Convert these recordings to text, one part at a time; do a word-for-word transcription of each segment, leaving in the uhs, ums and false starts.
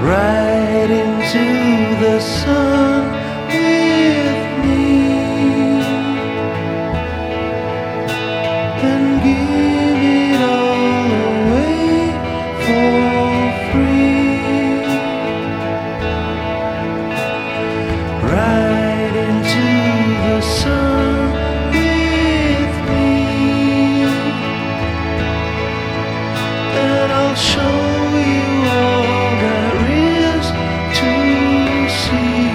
right into the sun with me, and give it all away for free, right into the sun with me, and I'll show you all there is to see.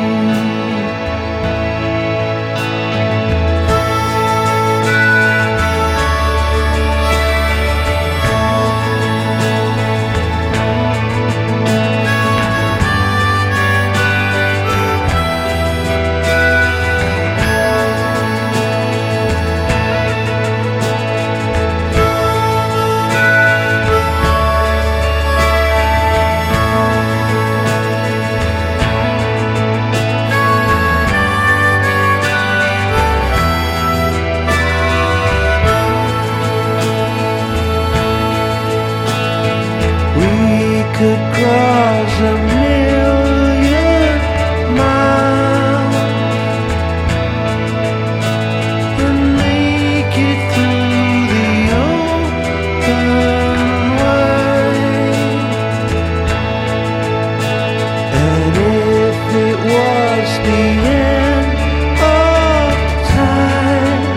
Could cross a million miles and make it through the open way. And if it was the end of time,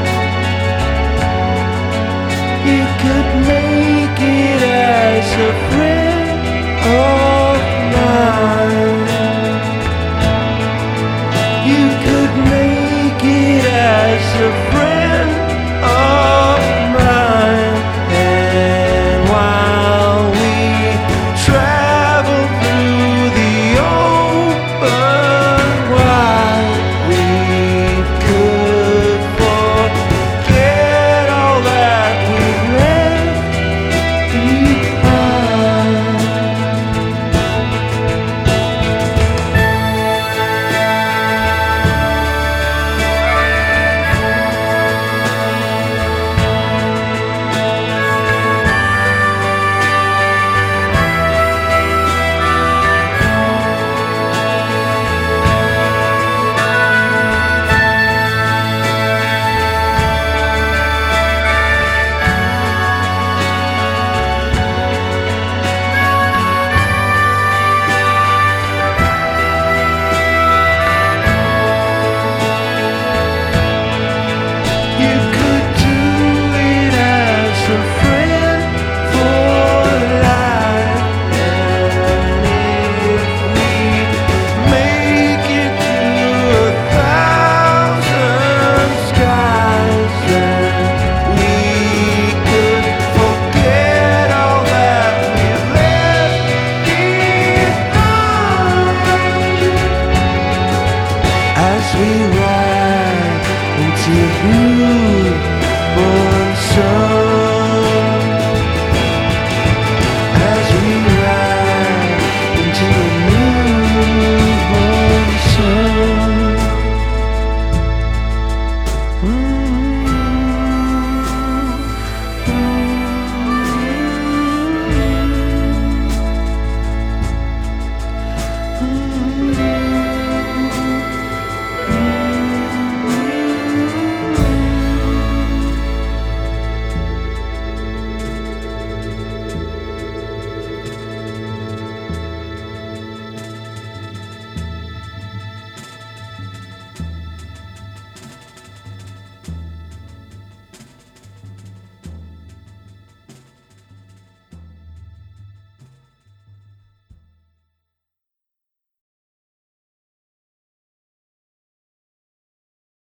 you could make it as a friend. Oh